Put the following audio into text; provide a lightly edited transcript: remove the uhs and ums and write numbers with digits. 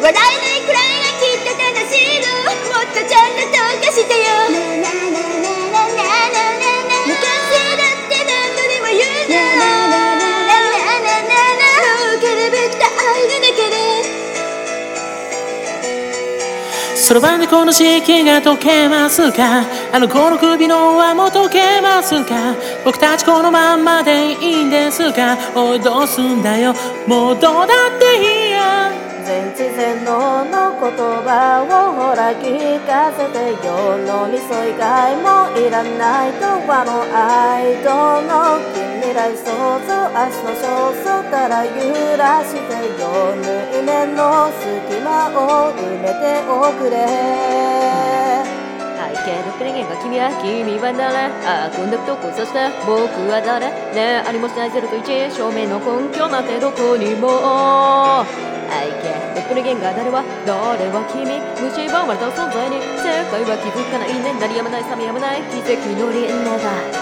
笑えないくらいがきっと正しいの。もっとちゃんとどうかしてよ。無関係だって何度でも言うな。もうからぶった愛の中でそろばんでこの時期が解けますか。あの子の首の輪も解けますか。僕たちこのまんまでいいんですか。おいどうすんだよ、もうどうだっていいや。 全知全能の言葉をほら聞かせてよ。脳みそ以外もいらないとはの愛との近未来想像。明日の焦燥から揺らしてよ。縫い目の隙間を埋めておくれ。 背景のプレゲンが君は誰。ああこんなとこそして僕は誰。ねえありもしない0と1証明の根拠なんてどこにも。背景のプレゲンが誰は君。蝕まれた存在に世界は気づかないね。鳴りやまない冷めやまない奇跡の輪廻だ。